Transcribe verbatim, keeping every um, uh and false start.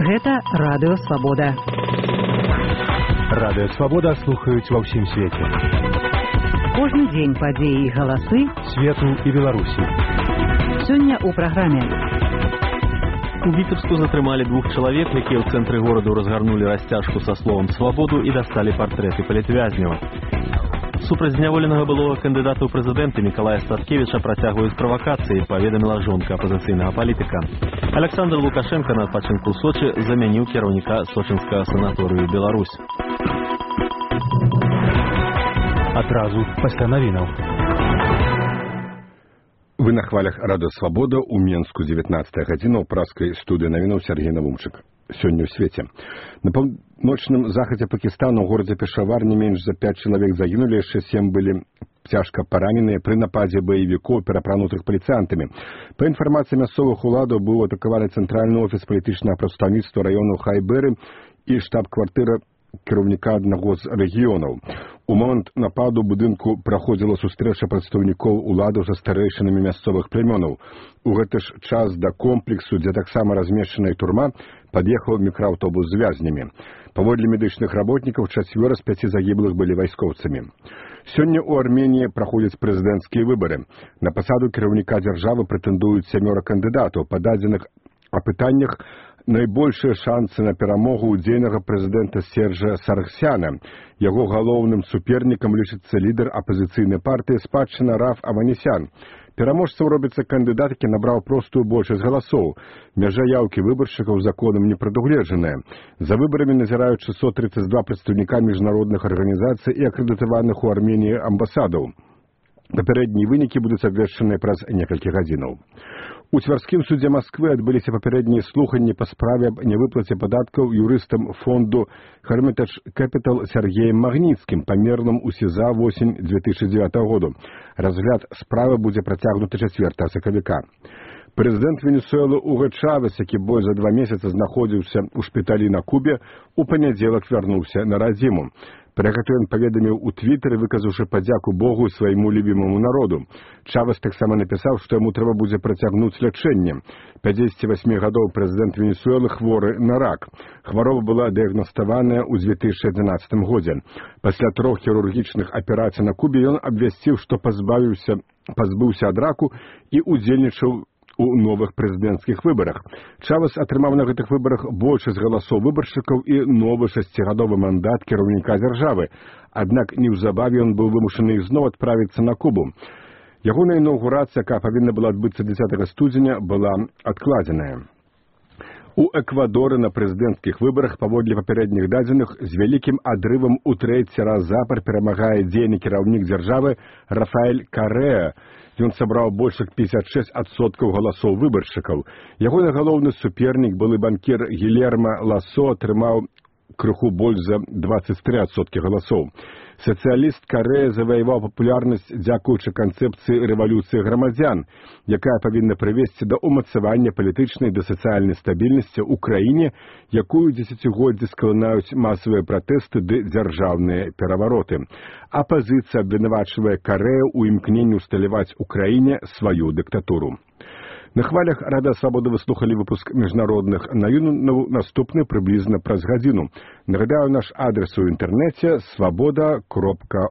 Гэта Радыё Свабода. Радыё Свабода слухаюць ва ўсім свеце. Кожны дзень падзеі і галасы свету і Беларусі. Сёння ў праграме. У Віцебску затрымалі двух чалавек, якія ў цэнтры гораду разгарнулі расцяжку са словам «Свабоду» і дасталі партрэты палітвязняў. Супраць зняволенага былога кандыдата ў прэзідэнты Мікалая Статкевіча працягваюць правакацыі, паведаміла жонка апазіцыйнага палітыка. Александр Лукашенко на адпачынку ў Сочы замяніў кіраўніка сочынскага санаторыю «Беларусь». Адразу пасля навінаў. Вы на хвалях Радыё Свабода ў Менску дзевятнаццатая гадзіна ў праскай студыі навінаў Сергей Навумчык. Сёння ў свеце. На паўночным захадзе Пакістана ў горадзе Пешавар не менш за пяць чалавек загінулі, яшчэ сем былі цяжка параненыя пры нападзе баевікоў, перапранутых паліцыянтамі. Па інфармацыі мясцовых уладаў быў атакаваны цэнтральны офіс палітычнага прадстаўніцтва раёну Хайберы і штаб-кватыра кіраўніка аднаго з рэгіёнаў. У момант нападу будынку праходзіла сустрэча прадстаўнікоў уладаў са старэйшынамі мясцовых племёнаў. У гэты ж час да комплексу, дзе таксама размешчаная турма, пад'ехаў мікрааўтобус з вязнямі. Паводле медычных работнікаў, чацвёра з пяці загіблых былі вайскоўцамі. Сёння ў Арменіі праходзяць прэзідэнцкія выбары. На пасаду кіраўніка дзяржавы прэтэндуюць сямёра кандыдатаў. Па дадзеных апытаннях найбольшыя шансы на перамогу ў дзейнага прэзідэнта Сержа Саргсяна. Яго галоўным супернікам лічыцца лідар апазіцыйнай партыі спадчына Раф Аванесян. Пераможцаў робіцца кандыдат, які набраў простую большасць галасоў. Мяжа яўкі выбаршчыкаў законам не прадугледжаная. За выбарамі назіраюць шэсцьсот трыццаць два прадстаўніка міжнародных арганізацый і акрэдытаваных у Арменіі амбасадаў. Папярэднія вынікі будуць абвешчаныя праз некалькі гадзінаў. У Цвярскім судзе Масквы адбыліся папярэднія слуханні па справе аб нявыплаце падаткаў юрыстам фонду Hermitage Capital Сергеем Магніцкім, памерлым у СІЗА восень дзве тысячы дзевятага году. Разгляд справы будзе працягнуты чацвёртага сакавіка. Прэзідэнт Венесуэлы Уго Чавес, які больш за два месяцы знаходзіўся ў шпіталі на Кубе, у панядзелак вярнуўся на радзіму. Пра гэта ён паведаміў у твітары, выказаўшы падзяку Богу і свайму любімаму народу. Чавес таксама напісаў, што яму трэба будзе працягнуць лячэнне. пяцьдзесят восемь гадоў прэзідэнт Венесуэлы хворы на рак. Хвароба была дыягнаставаная ў дзве тысячы адзінаццатым годзе. Пасля трох хірургічных аперацый на Кубе ён абвясціў, што пазбавіўся, пазбыўся ад раку і удзельнічаў у новых прэзідэнцкіх выбарах. Чавес атрымаў на гэтых выбарах большасць галасоў выбаршчыкаў і новы шасцігадовы мандат кіраўніка дзяржавы. Аднак неўзабаве ён быў вымушаны ізноў адправіцца на Кубу. Ягоная інаўгурацыя, якая павінна была адбыцца дзесятага студзеня, была адкладзеная. У Эквадоры на прэзідэнцкіх выбарах, паводле папярэдніх дадзеных, з вялікім адрывам у трэці раз запар перамагае дзейны кіраўнік дзяржавы Рафаэль Карэа. Ён сабраў больш як пятьдесят шесть адсоткаў галасоў выбаршчыкаў. Ягоны галоўны супернік, былы банкір Гильермо Ласо, атрымаў крыху больш за двадцать три адсоткі галасоў. Сацыяліст Карэа заваяваў папулярнасць дзякуючы канцэпцыі рэвалюцыі грамадзян, якая павінна прывесці да ўмацавання палітычнай ды сацыяльнай стабільнасці ў краіне, якую дзесяцігоддзі скалынаюць масавыя пратэсты ды дзяржаўныя перавароты. Апазіцыя абвінавачвае Карэа ў імкненні ўсталяваць у краіне сваю дыктатуру. На хвалях Радыё Свабода вы слухалі выпуск міжнародных навінаў, наступны прыблізна праз гадзіну. Нагадаю, наш адрес у інтэрнэце свабода кропка